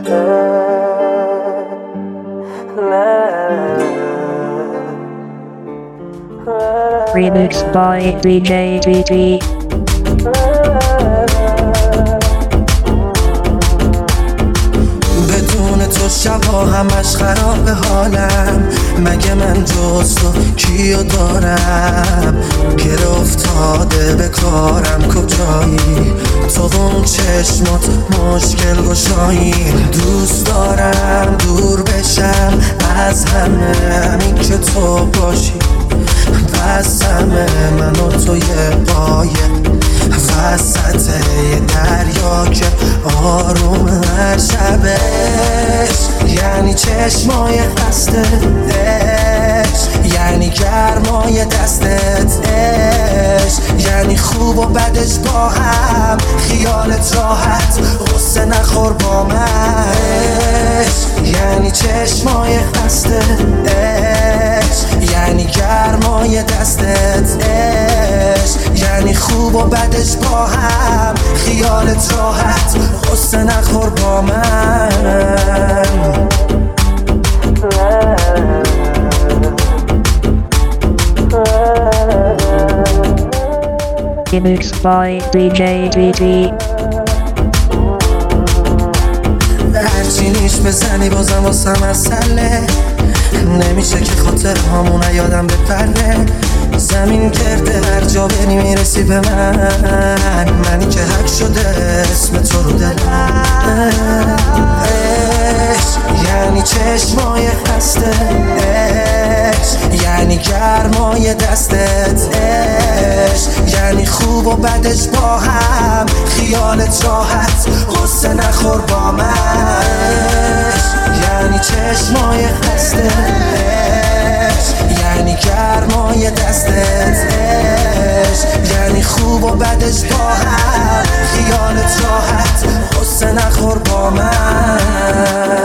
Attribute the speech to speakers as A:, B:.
A: Remixed by DJ TT.
B: بدون تو شبا همش خراب حالم، مگه من جز تو کیو دارم؟ گره افتاده به کارم کجایی؟ تو اون چشمات مشکل گشایی. دوست دارم دور بشم از همه، همین که تو باشی بس همه. من و تو یه قایه وسط یه دریا که آروم هر شبش، یعنی چشمای خسته‌اش، یعنی گرمای دستتش، یعنی خوب و بدش با هم، خیالت راحت غصه نخور با منش، یعنی چشمای خسته‌اش، یعنی گرمای دستتش، یعنی خوب و بدش با هم، خیالت راحت غصه نخور با من.
A: Remixed by DJ TT.
B: هرچی نیش بزنی بازم واسم مسئله، نمیشه که خاطر همون یادم بپره. زمین کرده هر جا بری میرسی به من، منی که حک شده اسم تو رو دلم. یعنی چشمای خسته‌اش، یعنی گرمای دستتش، یعنی خوب و بدش با هم، خیالت راحت غصه نخور با منش، یعنی چشمای خسته‌اش، یعنی گرمای دستتش، یعنی خوب و بدش با هم، خیالت راحت غصه نخور با من.